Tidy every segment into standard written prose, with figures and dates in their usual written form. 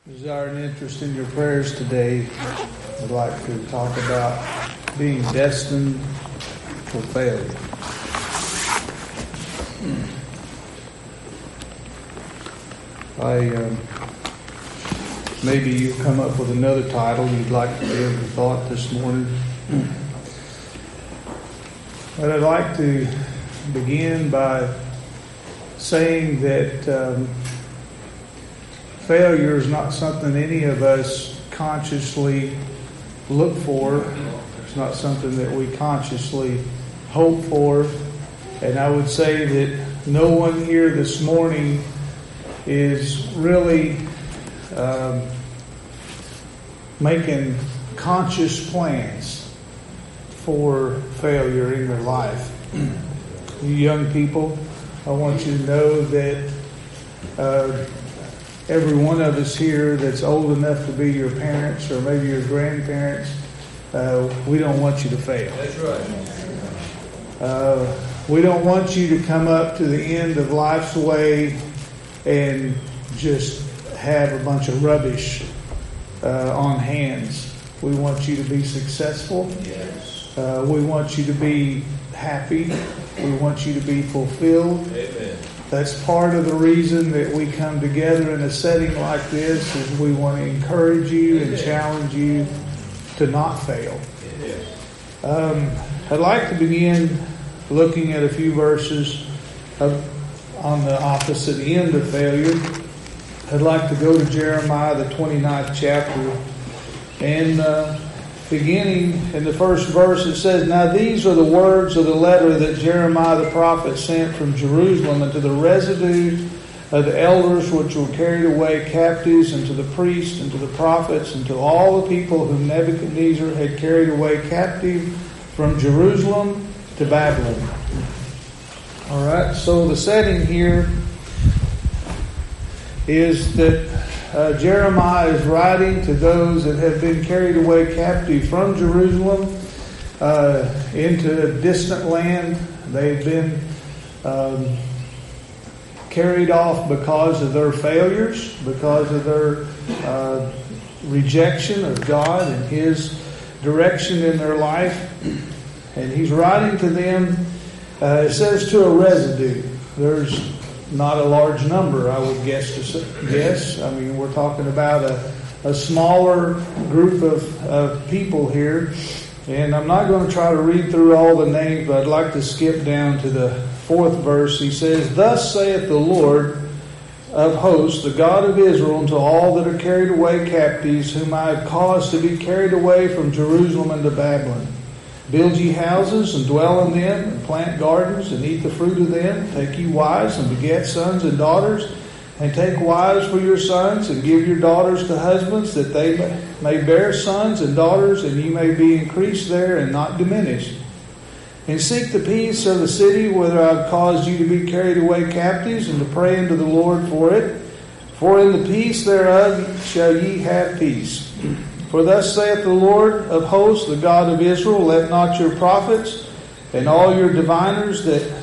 Desire and interest in your prayers today. I'd like to talk about being destined for failure. Maybe you've come up with another title you'd like to give a thought this morning. But I'd like to begin by saying that failure is not something any of us consciously look for. It's not something that we consciously hope for. And I would say that no one here this morning is really making conscious plans for failure in their life. You young people, I want you to know that every one of us here that's old enough to be your parents or maybe your grandparents, we don't want you to fail. That's right. We don't want you to come up to the end of life's way and just have a bunch of rubbish on hands. We want you to be successful. Yes. We want you to be happy. We want you to be fulfilled. Amen. That's part of the reason that we come together in a setting like this, is we want to encourage you and challenge you to not fail. I'd like to begin looking at a few verses on the opposite end of failure. I'd like to go to Jeremiah, the 29th chapter, and beginning in the first verse, it says, "Now these are the words of the letter that Jeremiah the prophet sent from Jerusalem unto the residue of the elders which were carried away captives, and to the priests, and to the prophets, and to all the people whom Nebuchadnezzar had carried away captive from Jerusalem to Babylon." All right, so the setting here is that Jeremiah is writing to those that have been carried away captive from Jerusalem into a distant land. They've been carried off because of their failures, because of their rejection of God and His direction in their life. And he's writing to them, it says to a residue. There's not a large number, I would guess. I mean, we're talking about a smaller group of people here. And I'm not going to try to read through all the names, but I'd like to skip down to the 4th verse. He says, "Thus saith the Lord of hosts, the God of Israel, unto all that are carried away captives, whom I have caused to be carried away from Jerusalem into Babylon. Build ye houses, and dwell in them, and plant gardens, and eat the fruit of them. Take ye wives, and beget sons and daughters, and take wives for your sons, and give your daughters to husbands, that they may bear sons and daughters, and ye may be increased there, and not diminished. And seek the peace of the city, whither I have caused you to be carried away captives, and to pray unto the Lord for it. For in the peace thereof shall ye have peace. For thus saith the Lord of hosts, the God of Israel, let not your prophets and all your diviners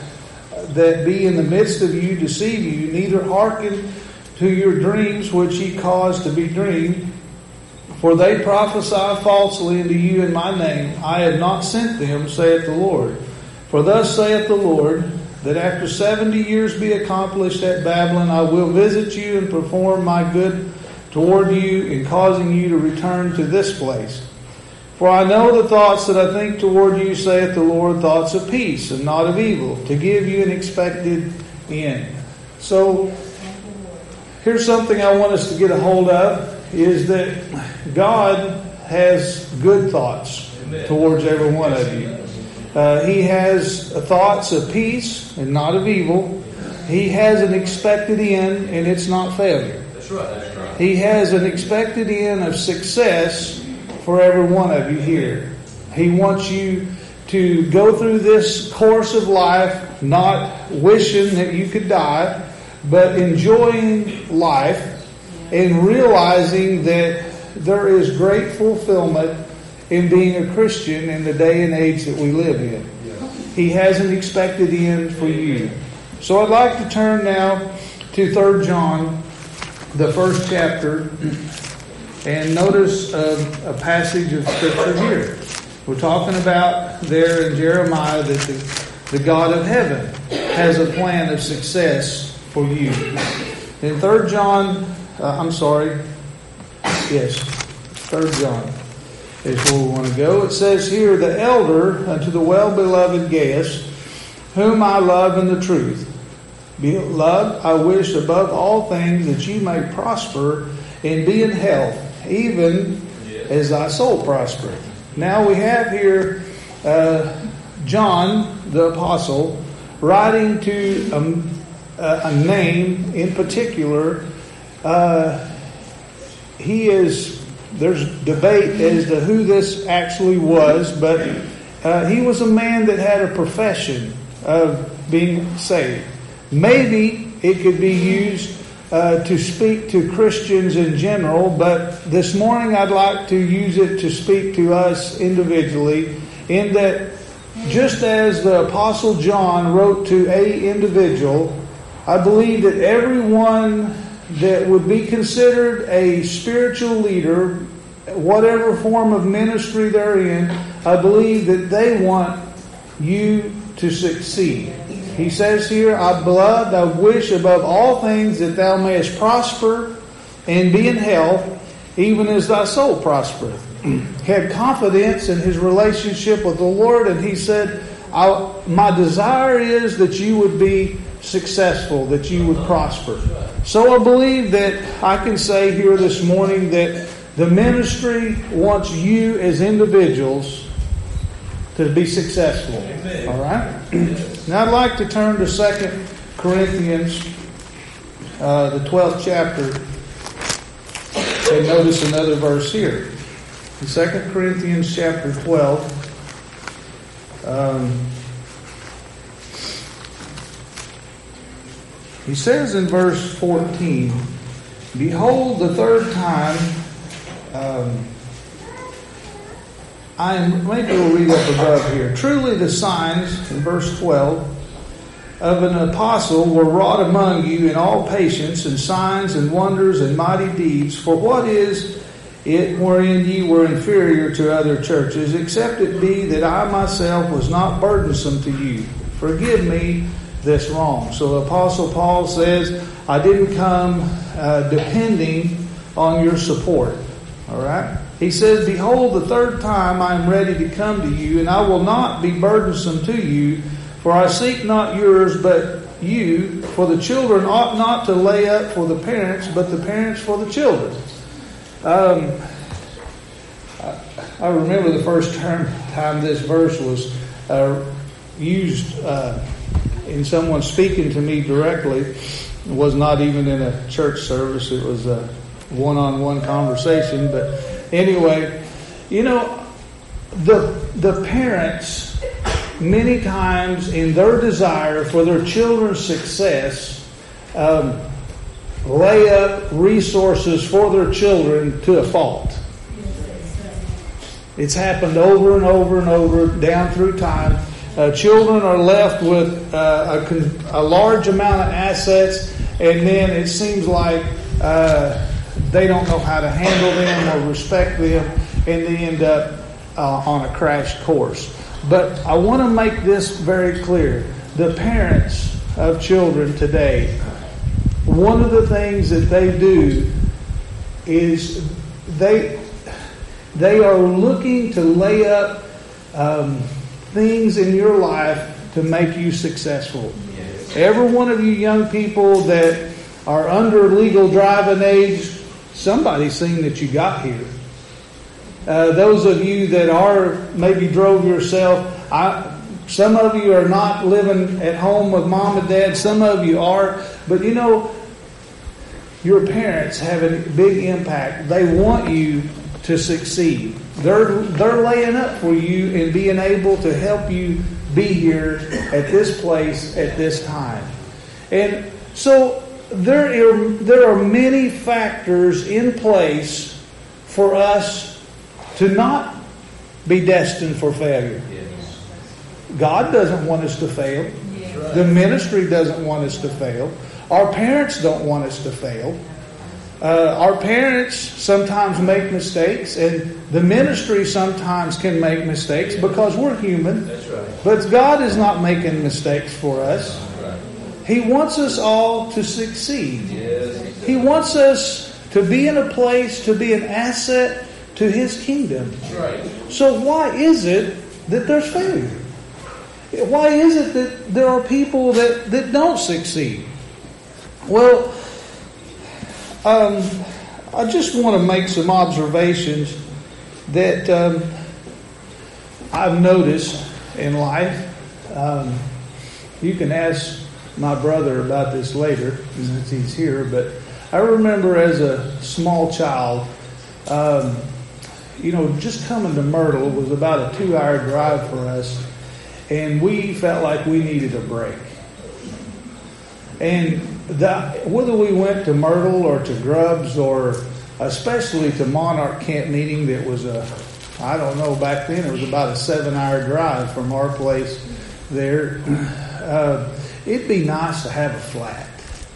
that be in the midst of you deceive you, neither hearken to your dreams which ye cause to be dreamed. For they prophesy falsely unto you in my name. I have not sent them, saith the Lord. For thus saith the Lord, that after 70 years be accomplished at Babylon, I will visit you and perform my good toward you, in causing you to return to this place. For I know the thoughts that I think toward you, saith the Lord, thoughts of peace and not of evil, to give you an expected end." So here's something I want us to get a hold of, is that God has good thoughts towards every one of you. He has thoughts of peace and not of evil. He has an expected end, and it's not failure. That's right. That's right. He has an expected end of success for every one of you here. He wants you to go through this course of life not wishing that you could die, but enjoying life and realizing that there is great fulfillment in being a Christian in the day and age that we live in. He has an expected end for you. So I'd like to turn now to 3 John the first chapter and notice a passage of Scripture here. We're talking about there in Jeremiah that the God of heaven has a plan of success for you. In 3 John, 3 John is where we want to go. It says here, the elder unto the well-beloved Gaius, whom I love in the truth. Beloved, I wish above all things that you may prosper and be in health, even as thy soul prospereth. Now we have here John the Apostle writing to a name in particular. There's debate as to who this actually was, but he was a man that had a profession of being saved. Maybe it could be used to speak to Christians in general, but this morning I'd like to use it to speak to us individually, in that just as the Apostle John wrote to a individual, I believe that everyone that would be considered a spiritual leader, whatever form of ministry they're in, I believe that they want you to succeed. He says here, beloved, I wish above all things that thou mayest prosper and be in health, even as thy soul prospereth. He had confidence in his relationship with the Lord, and he said, my desire is that you would be successful, that you would prosper. So I believe that I can say here this morning that the ministry wants you as individuals to be successful. Amen. All right? Now I'd like to turn to 2 Corinthians, the 12th chapter, and notice another verse here. In 2 Corinthians chapter 12, he says in verse 14, behold, the third time, maybe we'll read up above here. Truly the signs, in verse 12, of an apostle were wrought among you in all patience and signs and wonders and mighty deeds. For what is it wherein ye were inferior to other churches, except it be that I myself was not burdensome to you? Forgive me this wrong. So the Apostle Paul says, I didn't come depending on your support. All right? He says, behold, the third time I am ready to come to you, and I will not be burdensome to you, for I seek not yours, but you. For the children ought not to lay up for the parents, but the parents for the children. I remember the first time this verse was used in someone speaking to me directly. It was not even in a church service. It was a one-on-one conversation. But anyway, the parents, many times in their desire for their children's success, lay up resources for their children to a fault. It's happened over and over and over down through time. Children are left with a large amount of assets, and then it seems like they don't know how to handle them or respect them, and they end up on a crash course. But I want to make this very clear. The parents of children today, one of the things that they do is they are looking to lay up things in your life to make you successful. Yes. Every one of you young people that are under legal driving age, somebody's seen that you got here. Those of you that are maybe drove yourself, some of you are not living at home with mom and dad. Some of you are. But your parents have a big impact. They want you to succeed. They're laying up for you and being able to help you be here at this place at this time. And so there are many factors in place for us to not be destined for failure. God doesn't want us to fail. The ministry doesn't want us to fail. Our parents don't want us to fail. Our parents sometimes make mistakes, and the ministry sometimes can make mistakes because we're human. That's right. But God is not making mistakes for us. Right. He wants us all to succeed. Yes. He wants us to be in a place, to be an asset to His kingdom. That's right. So why is it that there's failure? Why is it that there are people that don't succeed? Well, I just want to make some observations that I've noticed in life. You can ask my brother about this later since he's here, but I remember as a small child, just coming to Myrtle was about a 2-hour drive for us, and we felt like we needed a break. And whether we went to Myrtle or to Grubbs or especially to Monarch Camp Meeting, that was back then it was about a 7-hour drive from our place there. It'd be nice to have a flat.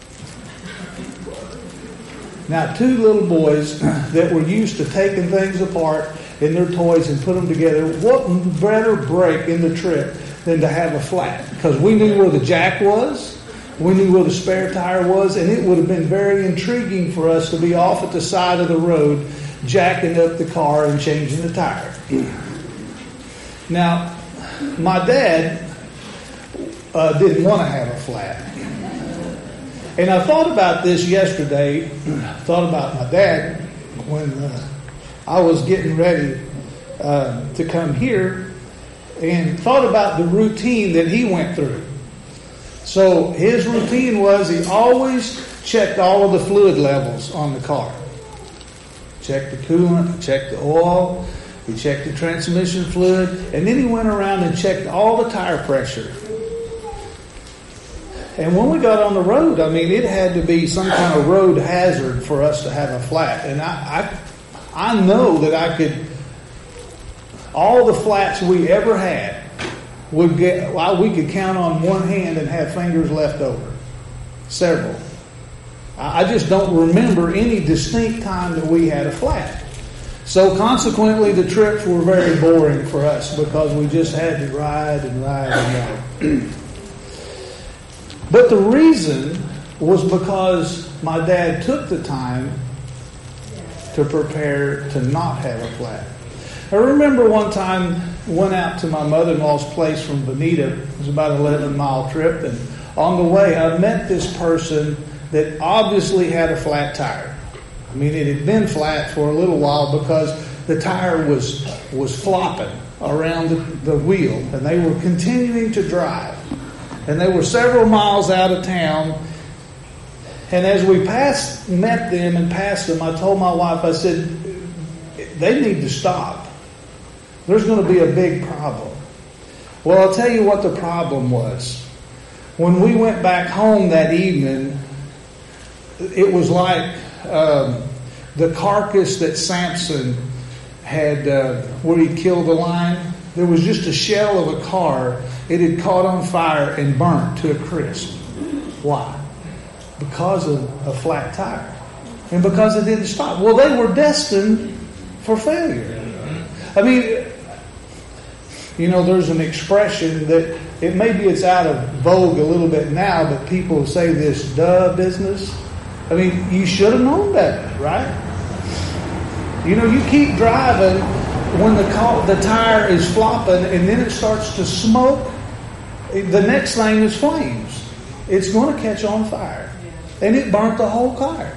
Now, 2 little boys that were used to taking things apart in their toys and put them together, what better break in the trip than to have a flat? Because we knew where the jack was, we knew where the spare tire was, and it would have been very intriguing for us to be off at the side of the road, jacking up the car and changing the tire. Now, my dad didn't want to have a flat. And I thought about this yesterday. Thought about my dad when I was getting ready to come here, and thought about the routine that he went through. So his routine was he always checked all of the fluid levels on the car. Checked the coolant, checked the oil, he checked the transmission fluid, and then he went around and checked all the tire pressure. And when we got on the road, it had to be some kind of road hazard for us to have a flat. And I know that I could, all the flats we ever had, we could count on one hand and have fingers left over. Several. I just don't remember any distinct time that we had a flat. So consequently, the trips were very boring for us because we just had to ride and ride and ride. But the reason was because my dad took the time to prepare to not have a flat. I remember one time went out to my mother-in-law's place from Bonita. It was about an 11-mile trip, and on the way I met this person that obviously had a flat tire. It had been flat for a little while because the tire was flopping around the wheel, and they were continuing to drive. And they were several miles out of town. And as we met them and passed them, I told my wife, I said, they need to stop. There's going to be a big problem. Well, I'll tell you what the problem was. When we went back home that evening, it was like the carcass that Samson had, where he killed the lion. There was just a shell of a car. It had caught on fire and burnt to a crisp. Why? Because of a flat tire. And because it didn't stop. Well, they were destined for failure. There's an expression that maybe it's out of vogue a little bit now, but people say this duh business. You should have known better, right? You keep driving when the tire is flopping and then it starts to smoke. The next thing is flames. It's going to catch on fire. And it burnt the whole car.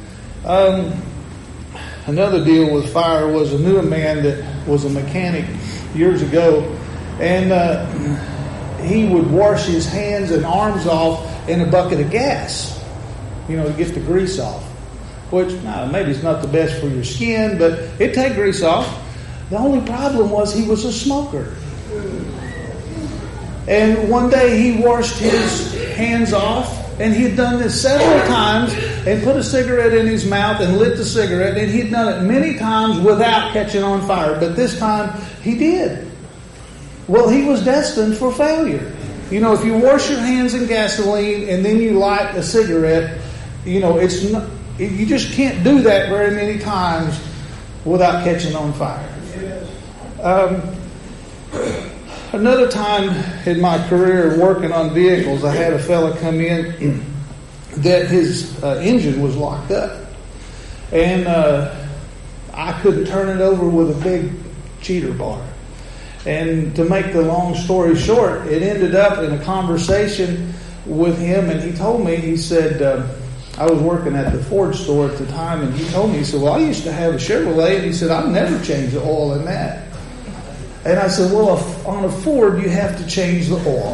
Another deal with fire was I knew a man that was a mechanic years ago, and he would wash his hands and arms off in a bucket of gas, to get the grease off. Which maybe it's not the best for your skin, but it'd take grease off. The only problem was he was a smoker. And one day he washed his hands off, and he had done this several times, and put a cigarette in his mouth and lit the cigarette, and he'd done it many times without catching on fire. But this time he did. Well, he was destined for failure. If you wash your hands in gasoline and then you light a cigarette, You just can't do that very many times without catching on fire. Another time in my career working on vehicles, I had a fella come in that his engine was locked up. And I couldn't turn it over with a big cheater bar. And to make the long story short, it ended up in a conversation with him, and he told me, he said, I was working at the Ford store at the time, and he told me, he said, well, I used to have a Chevrolet, and he said, I've never changed the oil in that. And I said, well, on a Ford, you have to change the oil.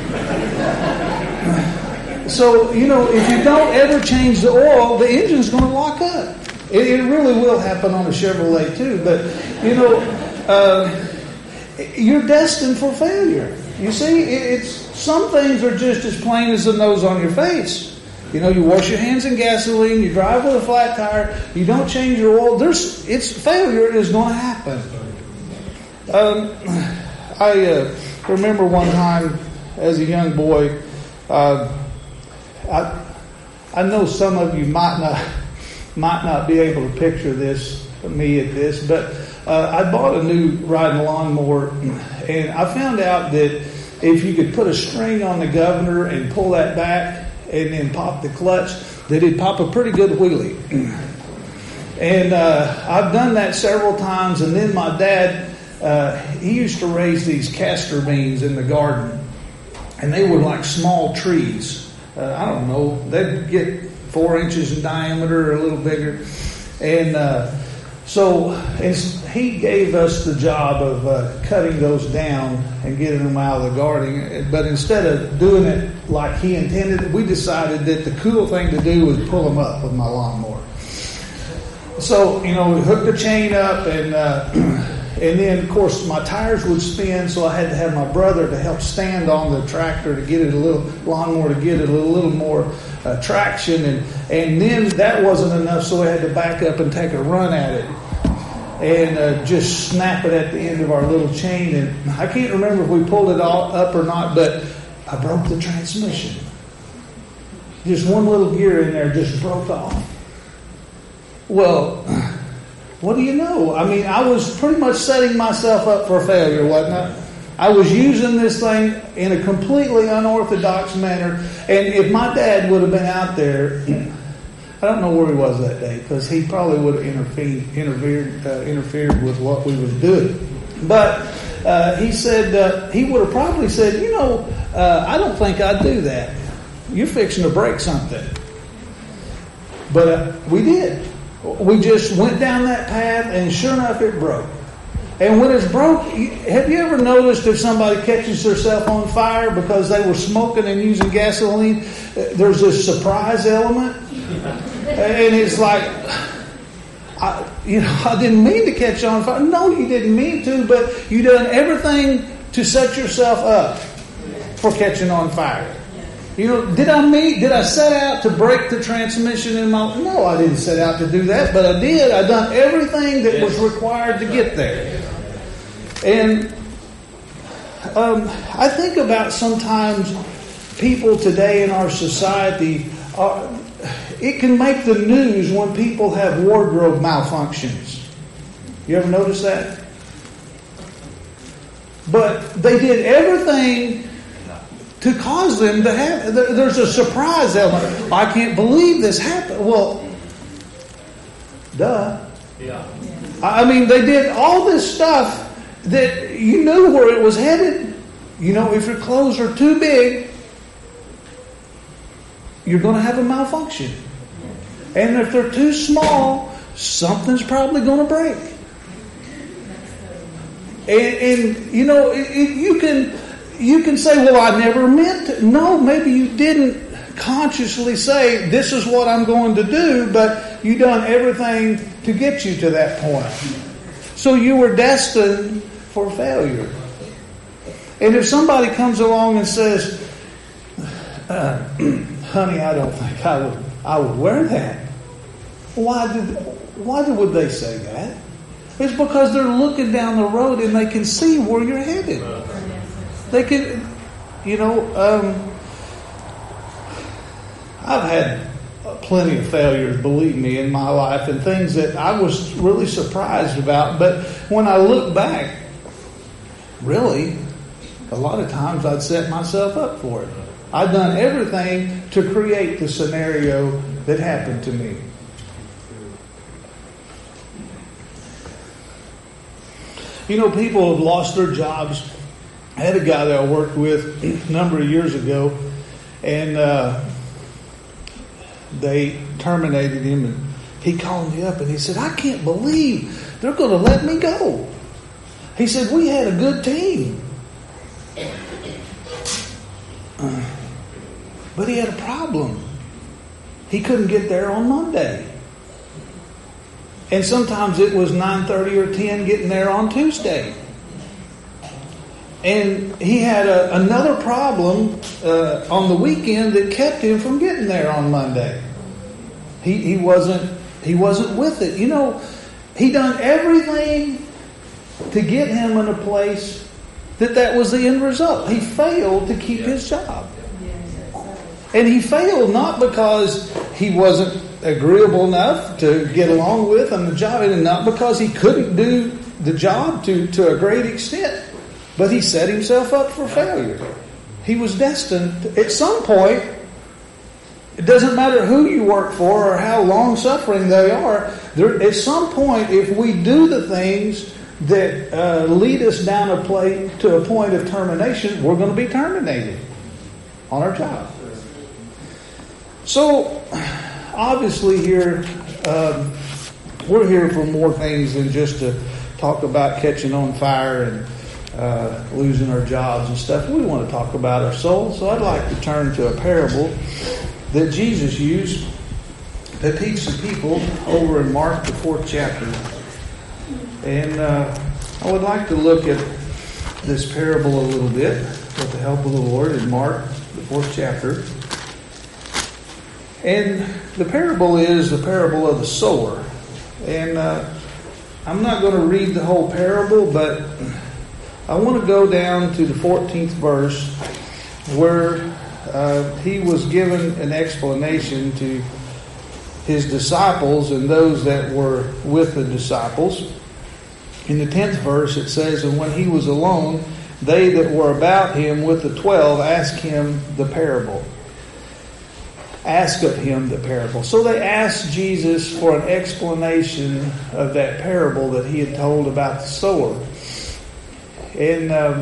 So, you know, if you don't ever change the oil, the engine's going to lock up. It really will happen on a Chevrolet too, but, you know, you're destined for failure. You see, some things are just as plain as the nose on your face. You know, you wash your hands in gasoline, you drive with a flat tire, you don't change your oil. Failure is going to happen. I remember one time as a young boy, I know some of you might not be able to picture me at this, but I bought a new riding lawnmower, and I found out that if you could put a string on the governor and pull that back and then pop the clutch, that it'd pop a pretty good wheelie. And I've done that several times, and then my dad, he used to raise these castor beans in the garden, and they were like small trees. I don't know, they'd get 4 inches in diameter or a little bigger. And so he gave us the job of cutting those down and getting them out of the garden. But instead of doing it like he intended, we decided that the cool thing to do was pull them up with my lawnmower. So, you know, we hooked the chain up, and then, of course, my tires would spin, so I had to have my brother to help stand on the tractor to get it lawnmower to get it a little more traction. And then that wasn't enough, so we had to back up and take a run at it and just snap it at the end of our little chain. And I can't remember if we pulled it all up or not, but I broke the transmission. Just one little gear in there just broke off. Well, what do you know? I mean, I was pretty much setting myself up for failure, wasn't I? I was using this thing in a completely unorthodox manner. And if my dad would have been out there, I don't know where he was that day, because he probably would have interfered with what we was doing. But he said, he would have probably said, you know, I don't think I'd do that. You're fixing to break something. But we did. We just went down that path, and sure enough, it broke. And when it's broke, have you ever noticed if somebody catches themselves on fire because they were smoking and using gasoline, there's this surprise element? And it's like, I didn't mean to catch on fire. No, you didn't mean to, but you done everything to set yourself up for catching on fire. You know, did I set out to break the transmission in my... No, I didn't set out to do that, but I did. I done everything that was required to get there. And I think about sometimes people today in our society, it can make the news when people have wardrobe malfunctions. You ever notice that? But they did everything to cause them to have... There's a surprise element. I can't believe this happened. Well, duh. Yeah. I mean, they did all this stuff that you knew where it was headed. You know, if your clothes are too big, you're going to have a malfunction. And if they're too small, something's probably going to break. And you know, you can say, well, I never meant to. No, maybe you didn't consciously say, this is what I'm going to do, but you done everything to get you to that point. So you were destined for failure. And if somebody comes along and says, honey, I don't think I would wear that. Why would they say that? It's because they're looking down the road and they can see where you're headed. They can, I've had plenty of failures, believe me, in my life, and things that I was really surprised about. But when I look back, really, a lot of times I'd set myself up for it. I'd done everything to create the scenario that happened to me. You know, people have lost their jobs. I had a guy that I worked with a number of years ago, and they terminated him, and he called me up and he said, "I can't believe they're going to let me go." He said, "We had a good team." But he had a problem. He couldn't get there on Monday. And sometimes it was 9:30 or 10 getting there on Tuesday. And he had another problem on the weekend that kept him from getting there on Monday. He wasn't with it. You know, he done everything to get him in a place that was the end result. He failed to keep his job. And he failed not because he wasn't agreeable enough to get along with on the job, and not because he couldn't do the job to a great extent, but he set himself up for failure. He was destined at some point. It doesn't matter who you work for or how long-suffering they are. At some point, if we do the things that lead us down to a point of termination, we're going to be terminated on our job. So, obviously here, we're here for more things than just to talk about catching on fire and losing our jobs and stuff. We want to talk about our soul. So I'd like to turn to a parable that Jesus used to teach the people over in Mark, the 4th chapter. And I would like to look at this parable a little bit with the help of the Lord in Mark, the 4th chapter. And the parable is the parable of the sower. And I'm not going to read the whole parable, but I want to go down to the 14th verse where he was given an explanation to his disciples and those that were with the disciples. In the 10th verse it says, "And when he was alone, they that were about him with the 12 asked him the parable." Ask of him the parable. So they asked Jesus for an explanation of that parable that he had told about the sower. And I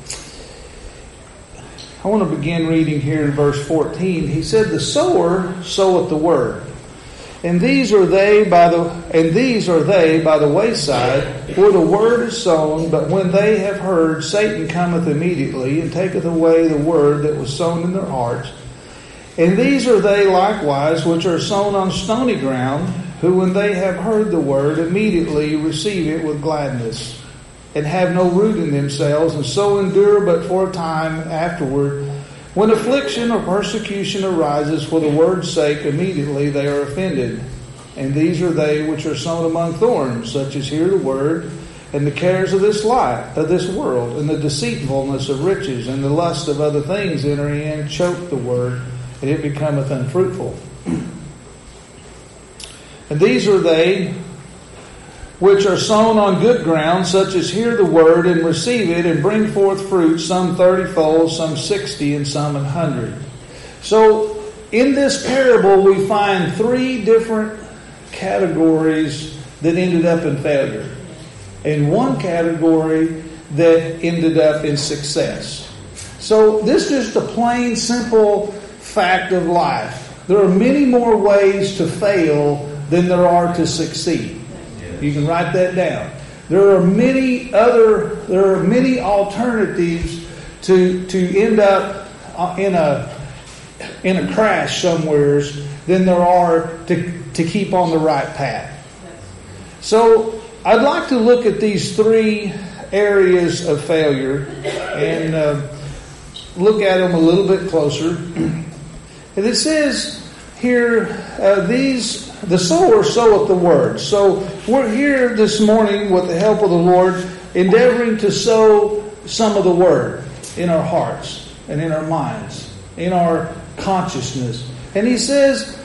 want to begin reading here in verse 14. He said, "The sower soweth the word. And these are they by the wayside, where the word is sown, but when they have heard, Satan cometh immediately, and taketh away the word that was sown in their hearts. And these are they likewise which are sown on stony ground, who when they have heard the word, immediately receive it with gladness, and have no root in themselves, and so endure but for a time afterward. When affliction or persecution arises for the word's sake, immediately they are offended. And these are they which are sown among thorns, such as hear the word, and the cares of this life, of this world, and the deceitfulness of riches, and the lust of other things enter in, choke the word, and it becometh unfruitful. And these are they which are sown on good ground, such as hear the word and receive it, and bring forth fruit, some 30-fold, some 60, and some 100. So, in this parable, we find 3 different categories that ended up in failure, and 1 category that ended up in success. So, this is the plain, simple fact of life. There are many more ways to fail than there are to succeed. You can write that down. There are many alternatives to end up in a crash somewheres than there are to keep on the right path. So I'd like to look at these 3 areas of failure and look at them a little bit closer. And it says here, the sower soweth the word. So we're here this morning with the help of the Lord, endeavoring to sow some of the word in our hearts and in our minds, in our consciousness. And he says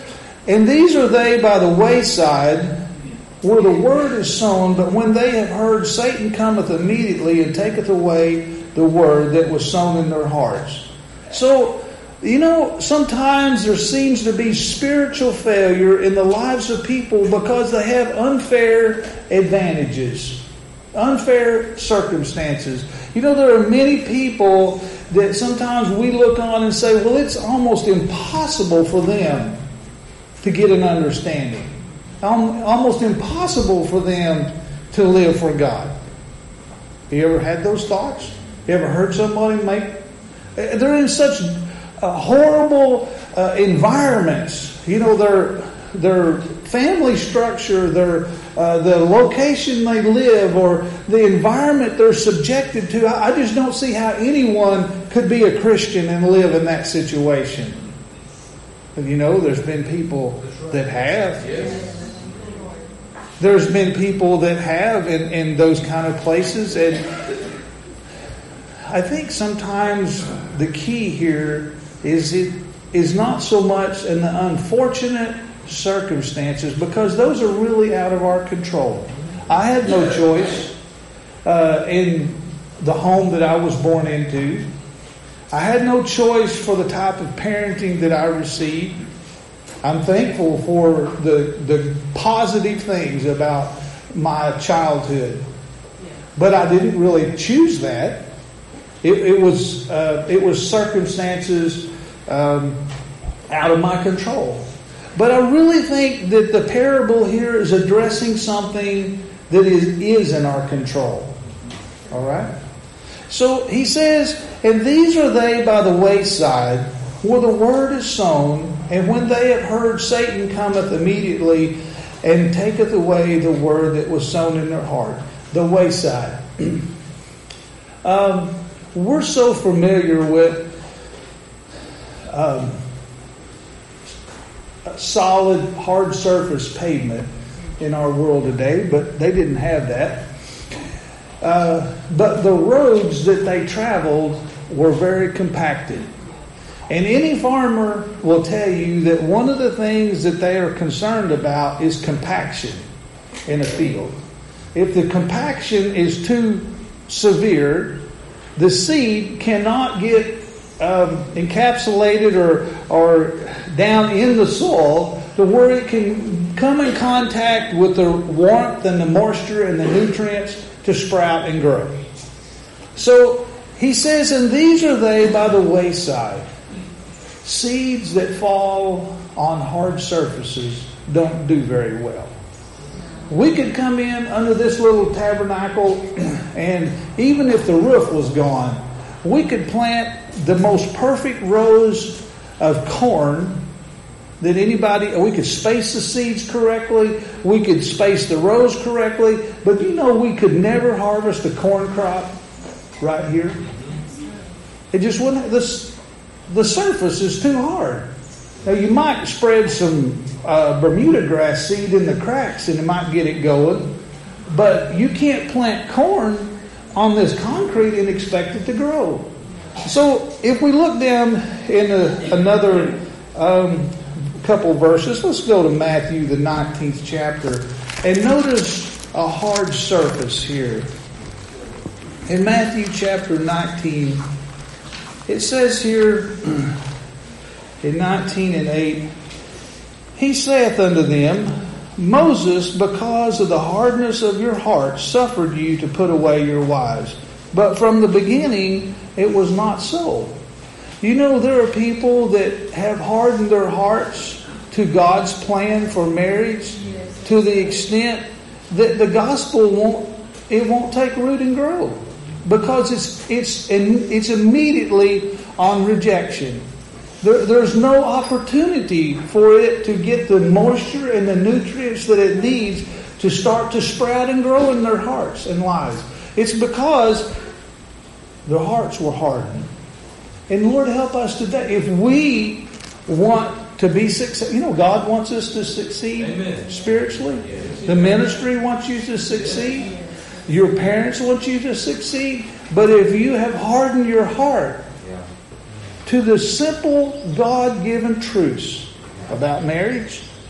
And these are they by the wayside, where the word is sown, but when they have heard, Satan cometh immediately and taketh away the word that was sown in their hearts. So, sometimes there seems to be spiritual failure in the lives of people because they have unfair advantages, unfair circumstances. There are many people that sometimes we look on and say, well, it's almost impossible for them to get an understanding. Almost impossible for them to live for God. Have you ever had those thoughts? You ever heard somebody they're in such horrible environments. Their family structure, the location they live, or the environment they're subjected to. I just don't see how anyone could be a Christian and live in that situation. But there's been people that have. Yes. There's been people that have in those kind of places. And I think sometimes the key here is it is not so much in the unfortunate circumstances, because those are really out of our control. I had no choice in the home that I was born into. I had no choice for the type of parenting that I received. I'm thankful for the positive things about my childhood, but I didn't really choose that. It was circumstances out of my control. But I really think that the parable here is addressing something that is in our control. All right? So he says, and these are they by the wayside, where the word is sown, and when they have heard, Satan cometh immediately and taketh away the word that was sown in their heart. The wayside. We're so familiar with solid, hard surface pavement in our world today, but they didn't have that. But the roads that they traveled were very compacted. And any farmer will tell you that one of the things that they are concerned about is compaction in a field. If the compaction is too severe, the seed cannot get encapsulated or down in the soil to where it can come in contact with the warmth and the moisture and the nutrients to sprout and grow. So he says, and these are they by the wayside. Seeds that fall on hard surfaces don't do very well. We could come in under this little tabernacle, and even if the roof was gone, we could plant the most perfect rows of corn that anybody, we could space the seeds correctly, we could space the rows correctly, but we could never harvest a corn crop right here. It just wouldn't, the surface is too hard. Now you might spread some Bermuda grass seed in the cracks and it might get it going, but you can't plant corn on this concrete and expect it to grow. So if we look down in another couple verses, let's go to Matthew the 19th chapter and notice a hard surface here. In Matthew chapter 19, it says here in 19 and 8, he saith unto them, Moses, because of the hardness of your hearts, suffered you to put away your wives. But from the beginning, it was not so. There are people that have hardened their hearts to God's plan for marriage to the extent that the gospel won't take root and grow, because it's immediately on rejection. There's no opportunity for it to get the moisture and the nutrients that it needs to start to sprout and grow in their hearts and lives. It's because their hearts were hardened. And Lord, help us today. If we want to be successful, God wants us to succeed. Amen. Spiritually. Yes. The ministry wants you to succeed. Your parents want you to succeed. But if you have hardened your heart to the simple God-given truths about marriage,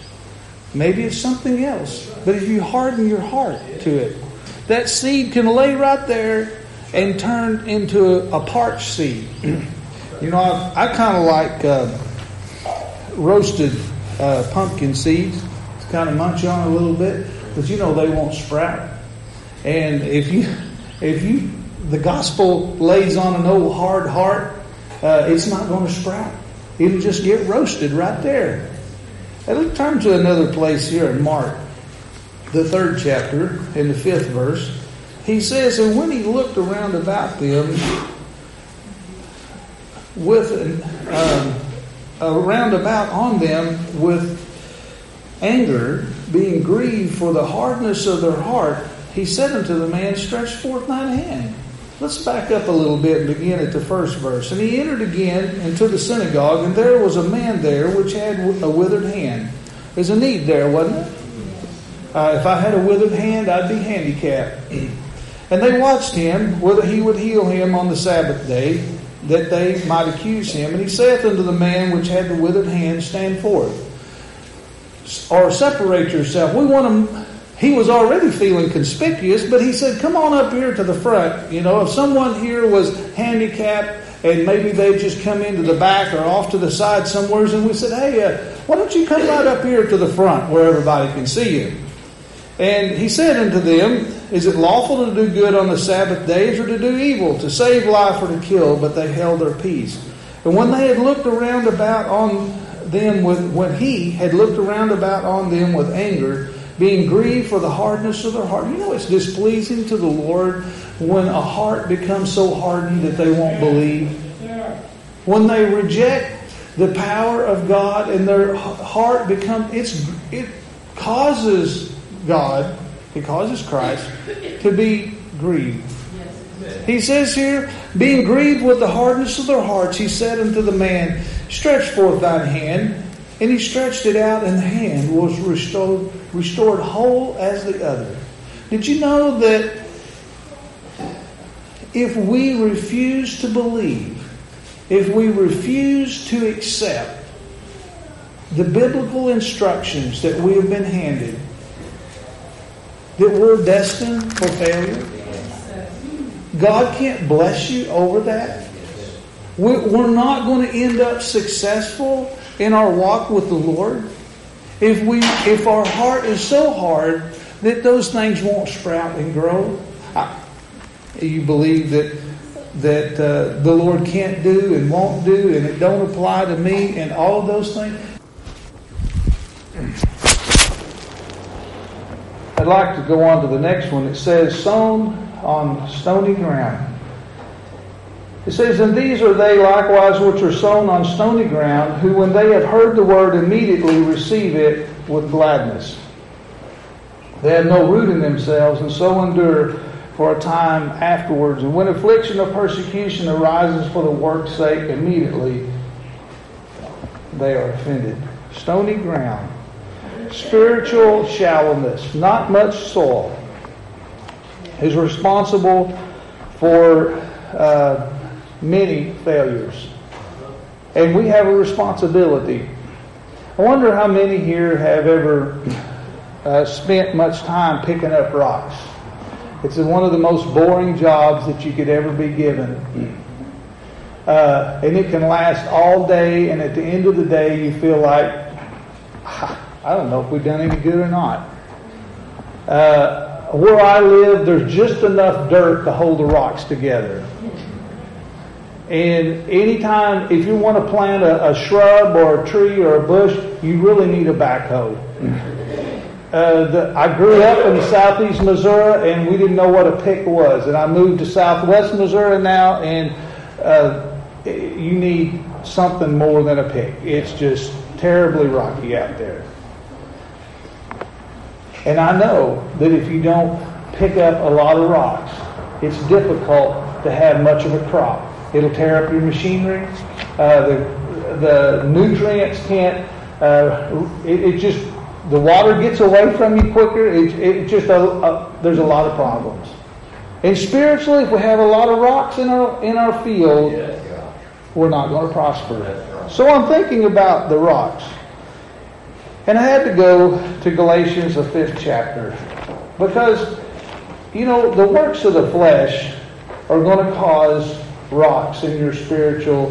Maybe it's something else. But if you harden your heart to it, that seed can lay right there and turn into a parched seed. You know, I kind of like roasted pumpkin seeds. It's kind of munch on a little bit, but you know they won't sprout. And if the gospel lays on an old hard heart, it's not going to sprout. It'll just get roasted right there. And let's turn to another place here in Mark, the 3rd chapter, in the 5th verse. He says, and when he looked around about them around about on them with anger, being grieved for the hardness of their heart, he said unto the man, stretch forth thine hand. Let's back up a little bit and begin at the 1st verse. And he entered again into the synagogue, and there was a man there which had a withered hand. There's a need there, wasn't it? If I had a withered hand, I'd be handicapped. And they watched him, whether he would heal him on the Sabbath day, that they might accuse him. And he saith unto the man which had the withered hand, stand forth, or separate yourself. We want him. He was already feeling conspicuous, but he said, come on up here to the front. You know, if someone here was handicapped and maybe they just come into the back or off to the side somewhere, and we said, hey, why don't you come right up here to the front where everybody can see you? And he said unto them, is it lawful to do good on the Sabbath days or to do evil, to save life or to kill? But they held their peace. And when they had looked around about on them when he had looked around about on them with anger, being grieved for the hardness of their heart. You know it's displeasing to the Lord when a heart becomes so hardened that they won't believe. When they reject the power of God and their heart it causes God, it causes Christ to be grieved. He says here, being grieved with the hardness of their hearts, he said unto the man, stretch forth thine hand. And he stretched it out, and the hand was restored whole as the other. Did you know that if we refuse to believe, if we refuse to accept the biblical instructions that we have been handed, that we're destined for failure? God can't bless you over that. We're not going to end up successful in our walk with the Lord if our heart is so hard that those things won't sprout and grow. You believe that the Lord can't do and won't do, and it don't apply to me, and all of those things. I'd like to go on to the next one. It says, sown on stony ground. It says, and these are they likewise which are sown on stony ground, who when they have heard the word immediately receive it with gladness. They have no root in themselves, and so endure for a time afterwards. And when affliction or persecution arises for the work's sake, immediately they are offended. Stony ground. Spiritual shallowness, not much soil, is responsible for many failures. And we have a responsibility. I wonder how many here have ever spent much time picking up rocks. It's one of the most boring jobs that you could ever be given. And it can last all day, and at the end of the day you feel like, I don't know if we've done any good or not. Where I live, there's just enough dirt to hold the rocks together. And anytime, if you want to plant a shrub or a tree or a bush, you really need a backhoe. I grew up in southeast Missouri, and we didn't know what a pick was. And I moved to southwest Missouri now, and you need something more than a pick. It's just terribly rocky out there. And I know that if you don't pick up a lot of rocks, it's difficult to have much of a crop. It'll tear up your machinery. The nutrients can't. The water gets away from you quicker. There's a lot of problems. And spiritually, if we have a lot of rocks in our field, we're not going to prosper. So I'm thinking about the rocks. And I had to go to Galatians, the 5th chapter, because, the works of the flesh are going to cause rocks in your spiritual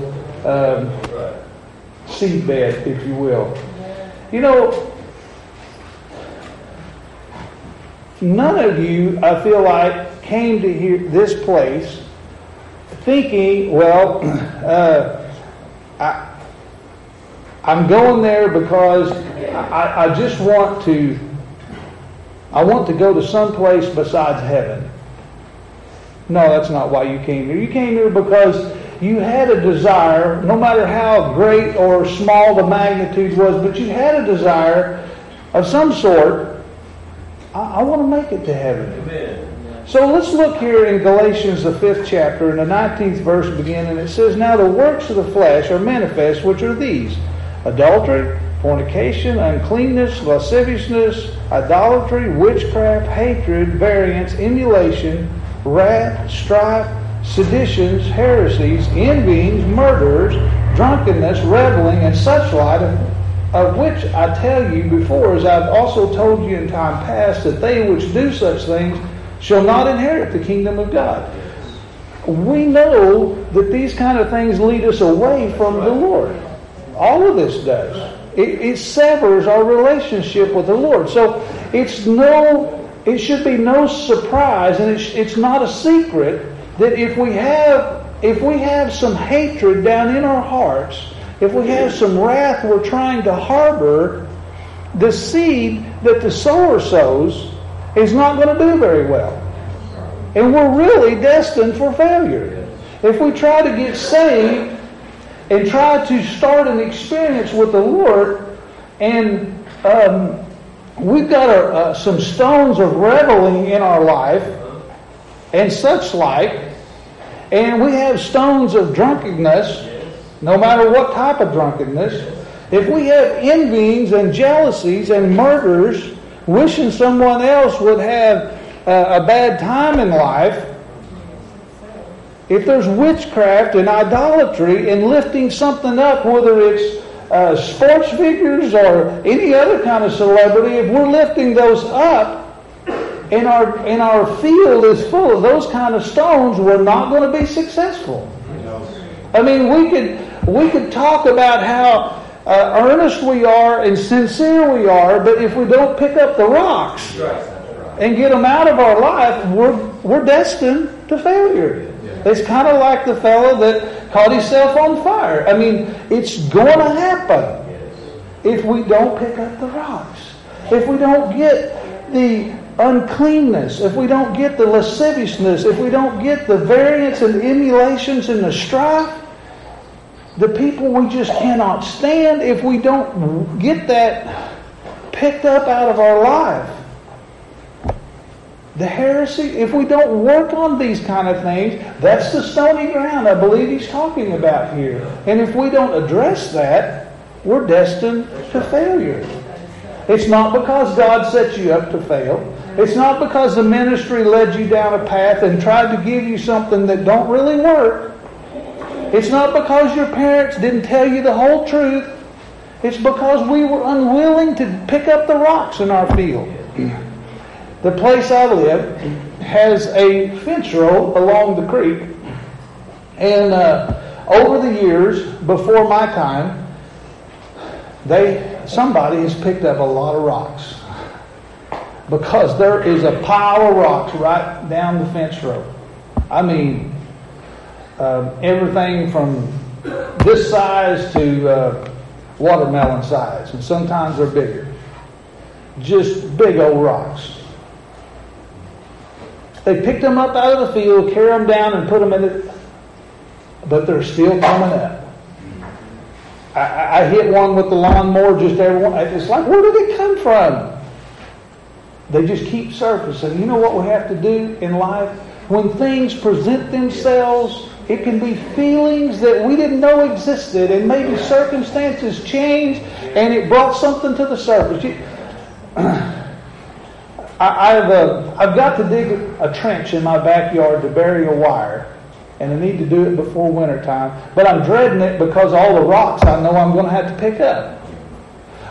seedbed, if you will. None of you, I feel like, came to this place thinking, well, I'm going there because I just want to go to some place besides heaven. No, that's not why you came here. You came here because you had a desire, no matter how great or small the magnitude was, but you had a desire of some sort. I want to make it to heaven. Amen. So let's look here in Galatians, the 5th chapter, in the 19th verse beginning. It says, "Now the works of the flesh are manifest, which are these: adultery, fornication, uncleanness, lasciviousness, idolatry, witchcraft, hatred, variance, emulation, wrath, strife, seditions, heresies, envyings, murders, drunkenness, reveling, and such like, of which I tell you before, as I've also told you in time past, that they which do such things shall not inherit the kingdom of God." We know that these kind of things lead us away from the Lord. All of this does. It severs our relationship with the Lord. So it should be no surprise, and it's not a secret that if we have some hatred down in our hearts, if we have some wrath we're trying to harbor, the seed that the sower sows is not going to do very well. And we're really destined for failure. If we try to get saved and try to start an experience with the Lord, and we've got some stones of reveling in our life and such like, and we have stones of drunkenness, no matter what type of drunkenness. If we have envyings and jealousies and murders, wishing someone else would have a bad time in life, if there's witchcraft and idolatry and lifting something up, whether it's sports figures or any other kind of celebrity, if we're lifting those up and our field is full of those kind of stones, we're not going to be successful. I mean, we could talk about how earnest we are and sincere we are, but if we don't pick up the rocks and get them out of our life, we're destined to failure. It's kind of like the fellow that caught himself on fire. I mean, it's going to happen if we don't pick up the rocks. If we don't get the uncleanness, if we don't get the lasciviousness, if we don't get the variance and emulations and the strife, the people we just cannot stand, if we don't get that picked up out of our life. The heresy, if we don't work on these kind of things, that's the stony ground I believe he's talking about here. And if we don't address that, we're destined to failure. It's not because God set you up to fail. It's not because the ministry led you down a path and tried to give you something that don't really work. It's not because your parents didn't tell you the whole truth. It's because we were unwilling to pick up the rocks in our field. The place I live has a fence row along the creek. And over the years, before my time, somebody has picked up a lot of rocks. Because there is a pile of rocks right down the fence row. I mean, everything from this size to watermelon size. And sometimes they're bigger. Just big old rocks. They picked them up out of the field, carry them down, and put them in it. But they're still coming up. I hit one with the lawnmower just every one. It's like, where did it come from? They just keep surfacing. You know what we have to do in life? When things present themselves, it can be feelings that we didn't know existed, and maybe circumstances changed, and it brought something to the surface. I've got to dig a trench in my backyard to bury a wire, and I need to do it before wintertime. But I'm dreading it because all the rocks I know I'm going to have to pick up.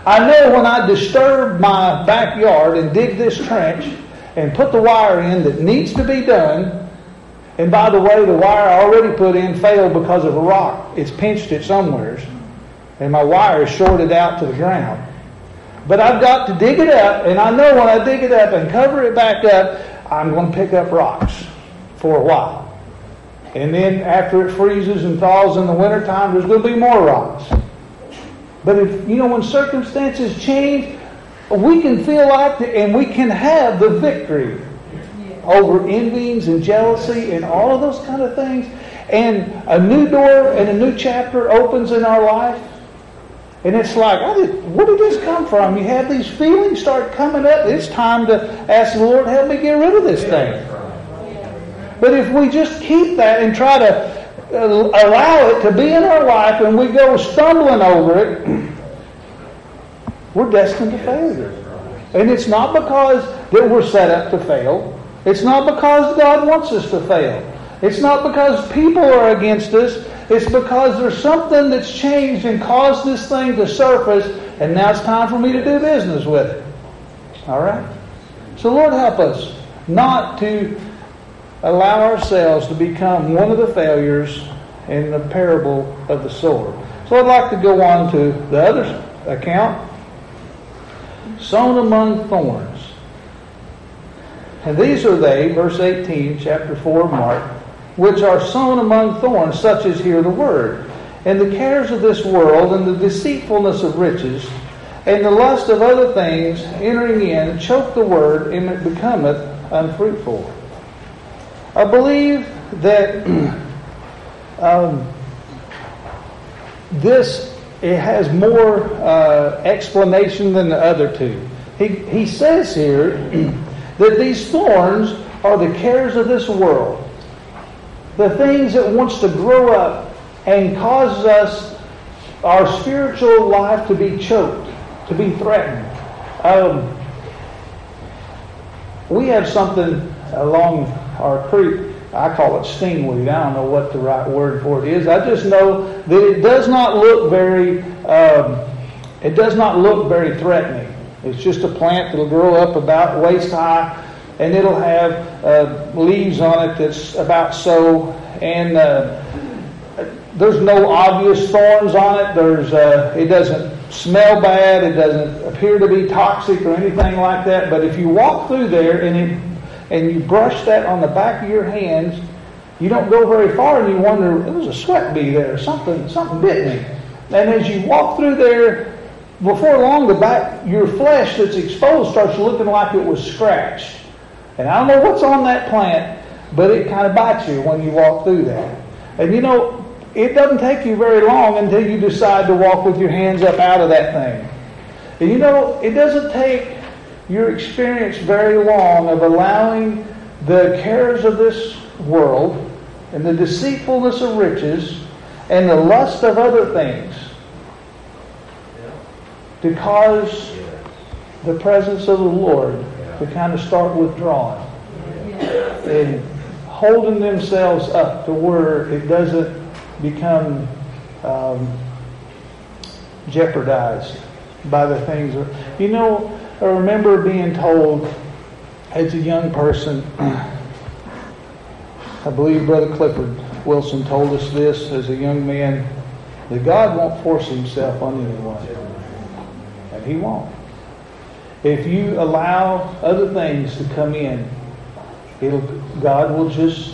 I know when I disturb my backyard and dig this trench and put the wire in that needs to be done, and by the way, the wire I already put in failed because of a rock. It's pinched it somewheres, and my wire is shorted out to the ground. But I've got to dig it up, and I know when I dig it up and cover it back up, I'm going to pick up rocks for a while. And then after it freezes and thaws in the wintertime, there's going to be more rocks. But if, when circumstances change, we can feel like, and we can have the victory over envyings and jealousy and all of those kind of things. And a new door and a new chapter opens in our life. And it's like, where did this come from? You have these feelings start coming up. It's time to ask the Lord, help me get rid of this thing. But if we just keep that and try to allow it to be in our life and we go stumbling over it, we're destined to failure. And it's not because that we're set up to fail. It's not because God wants us to fail. It's not because people are against us. It's because there's something that's changed and caused this thing to surface, and now it's time for me to do business with it. All right? So Lord, help us not to allow ourselves to become one of the failures in the parable of the sower. So I'd like to go on to the other account. Sown among thorns. And these are they, verse 18, chapter 4 of Mark, which are sown among thorns, such as hear the word. And the cares of this world, and the deceitfulness of riches, and the lust of other things entering in, choke the word, and it becometh unfruitful. I believe that it has more explanation than the other two. He says here that these thorns are the cares of this world. The things that wants to grow up and causes us, our spiritual life, to be choked, to be threatened. We have something along our creek. I call it stingweed. I don't know what the right word for it is. I just know that it does not look very threatening. It's just a plant that'll grow up about waist high, and it'll have leaves on it that's about so. And there's no obvious thorns on it. It doesn't smell bad. It doesn't appear to be toxic or anything like that. But if you walk through there and you brush that on the back of your hands, you don't go very far, and you wonder, there's a sweat bee there, something bit me. And as you walk through there, before long, your flesh that's exposed starts looking like it was scratched. And I don't know what's on that plant, but it kind of bites you when you walk through that. And it doesn't take you very long until you decide to walk with your hands up out of that thing. And it doesn't take your experience very long of allowing the cares of this world and the deceitfulness of riches and the lust of other things to cause the presence of the Lord to kind of start withdrawing and holding themselves up to where it doesn't become jeopardized by the things. I remember being told as a young person, I believe Brother Clifford Wilson told us this as a young man, that God won't force himself on anyone. And he won't. If you allow other things to come in, God will just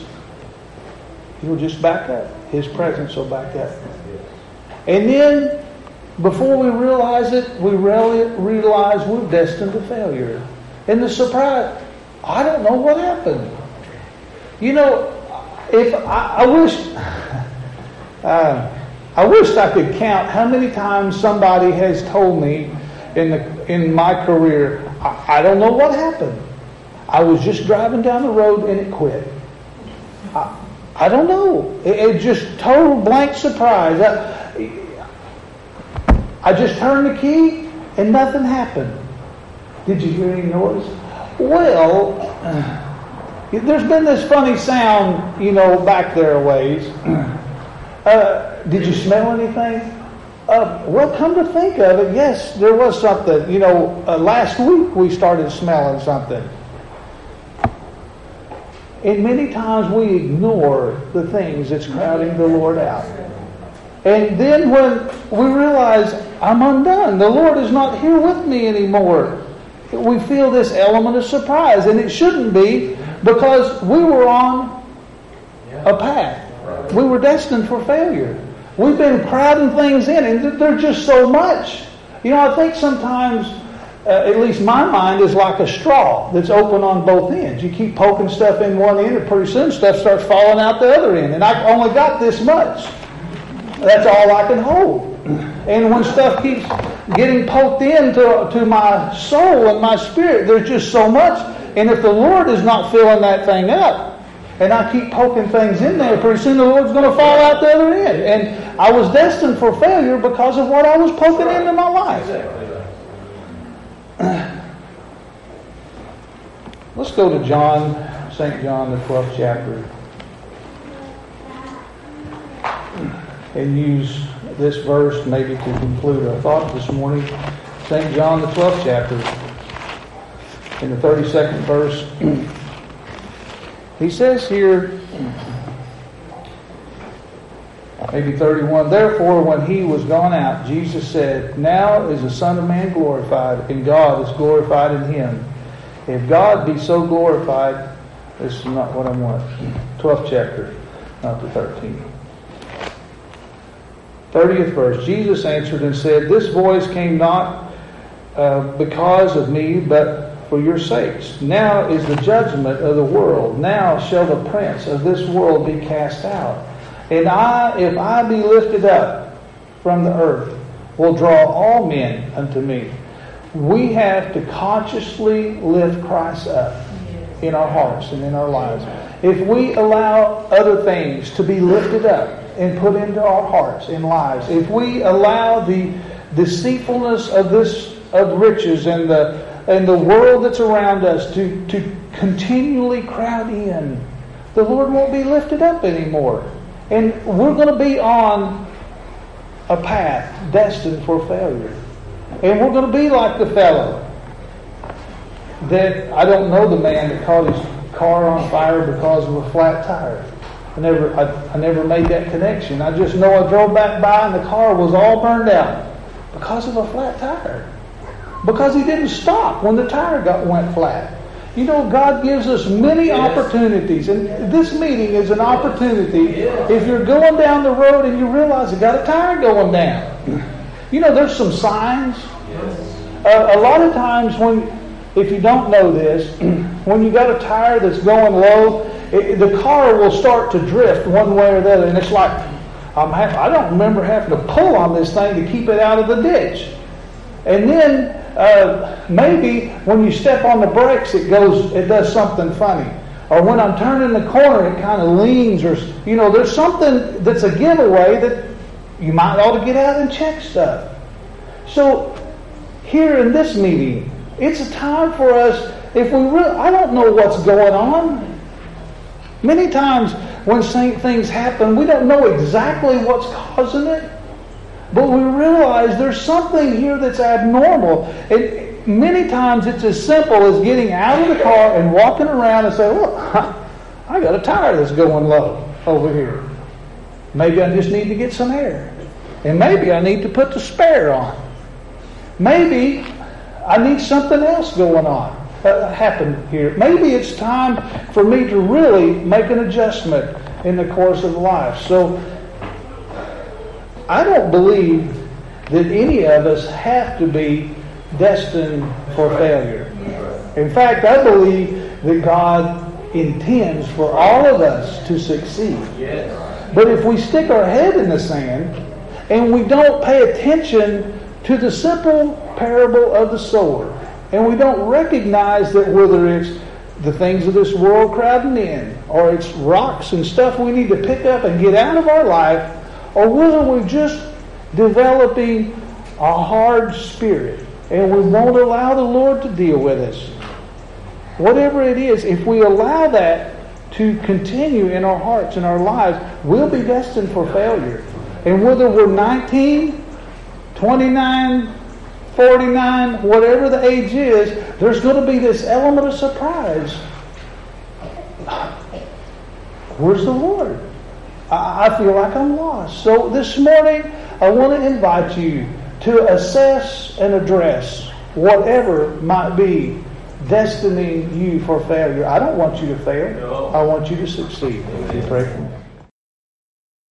back up. His presence will back up. And then, before we realize it, we realize we're destined to failure. And the surprise, I don't know what happened. If I wished I could count how many times somebody has told me in my career, I don't know what happened. I was just driving down the road and it quit. I don't know. It just total blank surprise. I just turned the key and nothing happened. Did you hear any noise? Well, there's been this funny sound, back there a ways. Did you smell anything? Well, come to think of it, yes, there was something. Last week we started smelling something. And many times we ignore the things that's crowding the Lord out. And then when we realize, I'm undone, the Lord is not here with me anymore, we feel this element of surprise. And it shouldn't be, because we were on a path. We were destined for failure. We've been crowding things in, and they're just so much. I think sometimes, at least my mind is like a straw that's open on both ends. You keep poking stuff in one end, and pretty soon stuff starts falling out the other end. And I only got this much. That's all I can hold. And when stuff keeps getting poked into my soul and my spirit, there's just so much. And if the Lord is not filling that thing up, and I keep poking things in there, pretty soon the Lord's going to fall out the other end. And I was destined for failure because of what I was poking into my life. Let's go to St. John, the 12th chapter, and use this verse maybe to conclude our thought this morning. St. John, the 12th chapter, in the 32nd verse. He says here, maybe 31, therefore when he was gone out, Jesus said, now is the Son of Man glorified, and God is glorified in him. If God be so glorified, this is not what I want. 12th chapter, not the 13th. 30th verse, Jesus answered and said, this voice came not because of me, but for your sakes. Now is the judgment of the world. Now shall the prince of this world be cast out. And if I be lifted up from the earth, will draw all men unto me. We have to consciously lift Christ up in our hearts and in our lives. If we allow other things to be lifted up and put into our hearts and lives, if we allow the deceitfulness of riches and the world that's around us to continually crowd in, the Lord won't be lifted up anymore. And we're going to be on a path destined for failure. And we're going to be like the fellow that, I don't know the man that caught his car on fire because of a flat tire. I never made that connection. I just know I drove back by and the car was all burned out because of a flat tire. Because he didn't stop when the tire went flat. God gives us many opportunities, and this meeting is an opportunity. If you're going down the road and you realize you got a tire going down, there's some signs. A lot of times if you don't know this, when you got a tire that's going low, the car will start to drift one way or the other, and it's like I don't remember having to pull on this thing to keep it out of the ditch. And then maybe when you step on the brakes, it does something funny. Or when I'm turning the corner, it kind of leans, or there's something that's a giveaway that you might ought to get out and check stuff. So here in this meeting, it's a time for us. I don't know what's going on. Many times when things happen, we don't know exactly what's causing it. But we realize there's something here that's abnormal. And many times it's as simple as getting out of the car and walking around and saying, look, I got a tire that's going low over here. Maybe I just need to get some air. And maybe I need to put the spare on. Maybe I need something else going on. Happen here. Maybe it's time for me to really make an adjustment in the course of life. So I don't believe that any of us have to be destined for failure. In fact, I believe that God intends for all of us to succeed. But if we stick our head in the sand and we don't pay attention to the simple parable of the sower, and we don't recognize that whether it's the things of this world crowding in, or it's rocks and stuff we need to pick up and get out of our life, or whether we're just developing a hard spirit and we won't allow the Lord to deal with us. Whatever it is, if we allow that to continue in our hearts and our lives, we'll be destined for failure. And whether we're 19 29, 49, whatever the age is, there's going to be this element of surprise. Where's the Lord? I feel like I'm lost. So this morning, I want to invite you to assess and address whatever might be destining you for failure. I don't want you to fail. I want you to succeed. If you pray for me.